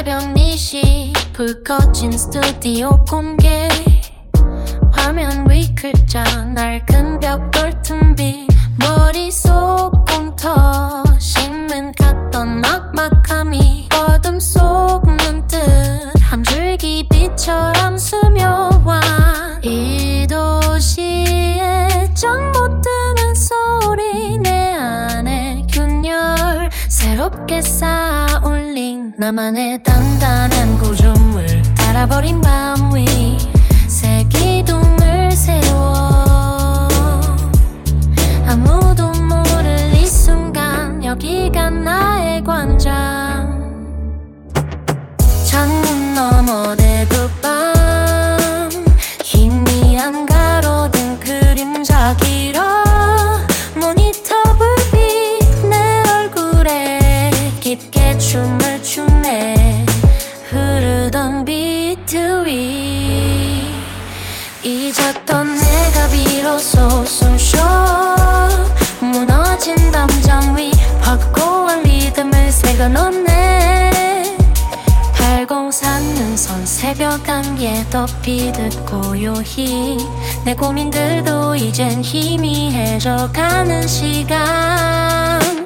새벽 4시 불 꺼진 스튜디오 공개 화면 위 글자 낡은 벽돌 틈비 머릿속 공터 신문 같던 막막함이 어둠 속 문득 한 줄기 빛처럼 스며와 이 도시에 정 못 드는 소리 내 안에 균열 새롭게 쌓아올린 나만의 단단한 구조물 달아버린 밤 위 새 기둥을 세워 아무도 모를 이 순간 여기가 나의 광장 창문 너머 대두밤 희미한 가로등 그림자 길어 모니터 불빛 내 얼굴에 깊게 춤을 추네 흐르던 비트 위 잊었던 내가 비로소 숨쉬어 무너진 담장 위 확고한 리듬을 새겨놓네 803능선 새벽 안개 덮이듯 고요히 내 고민들도 이젠 희미해져 가는 시간